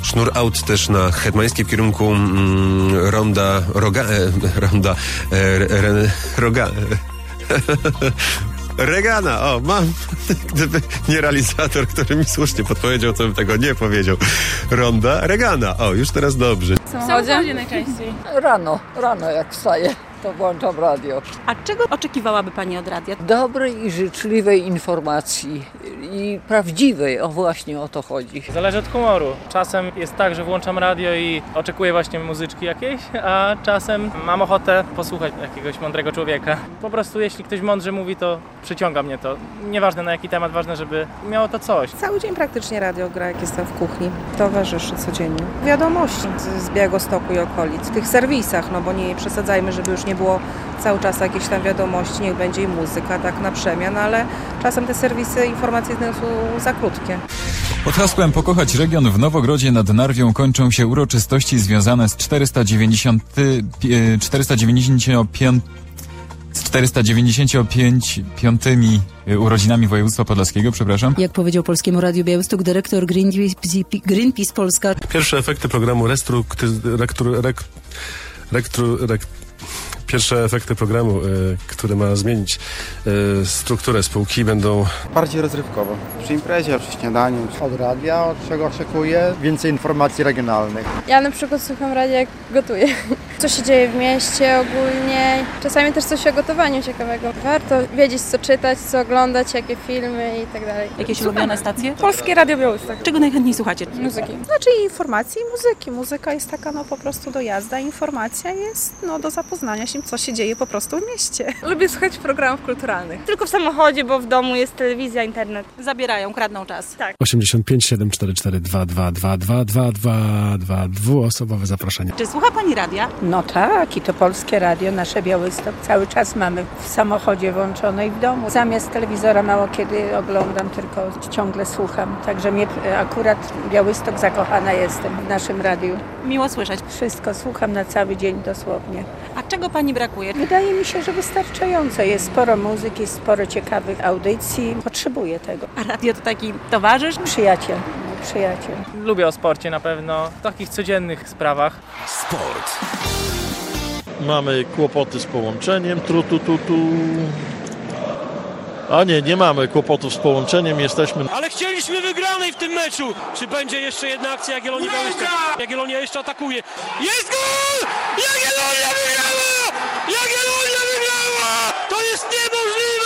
Sznur aut też na Hetmańskiej w kierunku Regana, o, mam. Gdyby nie realizator, który mi słusznie podpowiedział, to bym tego nie powiedział. Ronda Regana, o, już teraz dobrze. W samochodzie najczęściej. Rano jak wstaję, to włączam radio. A czego oczekiwałaby Pani od radia? Dobrej i życzliwej informacji i prawdziwej, o właśnie o to chodzi. Zależy od humoru. Czasem jest tak, że włączam radio i oczekuję właśnie muzyczki jakiejś, a czasem mam ochotę posłuchać jakiegoś mądrego człowieka. Po prostu jeśli ktoś mądrze mówi, to przyciąga mnie to. Nieważne na jaki temat, ważne, żeby miało to coś. Cały dzień praktycznie radio gra, jak jestem w kuchni. Towarzyszy codziennie. Wiadomości z Białegostoku i okolic. W tych serwisach, no bo nie przesadzajmy, żeby już nie było cały czas jakieś tam wiadomości, niech będzie i muzyka tak na przemian, ale czasem te serwisy informacyjne są za krótkie. Pod hasłem Pokochać region w Nowogrodzie nad Narwią kończą się uroczystości związane z 495 urodzinami województwa podlaskiego, przepraszam. Jak powiedział Polskiemu Radiu Białystok dyrektor Greenpeace Polska. Pierwsze efekty programu Pierwsze efekty programu, który ma zmienić strukturę spółki, będą bardziej rozrywkowo. Przy imprezie, przy śniadaniu. Od radia, od czego oczekuję, więcej informacji regionalnych. Ja na przykład słucham radia, jak gotuję. Co się dzieje w mieście ogólnie. Czasami też coś o gotowaniu ciekawego. Warto wiedzieć, co czytać, co oglądać, jakie filmy i tak dalej. Jakieś ulubione stacje? Polskie Radio Białystok. Czego najchętniej słuchacie? Muzyki. Znaczy informacji i muzyki. Muzyka jest taka po prostu do jazdy, a informacja jest do zapoznania się, co się dzieje po prostu w mieście. Lubię słuchać programów kulturalnych. Tylko w samochodzie, bo w domu jest telewizja, internet. Zabierają, kradną czas. Tak. 85 744 222 dwuosobowe zaproszenie. Czy słucha Pani radia? No tak, i to Polskie Radio, nasze Białystok, cały czas mamy w samochodzie włączone i w domu. Zamiast telewizora mało kiedy oglądam, tylko ciągle słucham. Także mnie akurat Białystok, zakochana jestem w naszym radiu. Miło słyszeć. Wszystko słucham na cały dzień dosłownie. A czego Pani brakuje? Wydaje mi się, że wystarczająco. Jest sporo muzyki, sporo ciekawych audycji. Potrzebuję tego. A radio to taki towarzysz? Przyjaciel. Lubię o sporcie na pewno, w takich codziennych sprawach. Sport. Mamy kłopoty z połączeniem, A nie mamy kłopotów z połączeniem, jesteśmy... Ale chcieliśmy wygranej w tym meczu! Czy będzie jeszcze jedna akcja Jagiellonii Białystok? Jagiellonia jeszcze atakuje. Jest gol! Jagiellonia wygrała! Jagiellonia wygrała! To jest niemożliwe!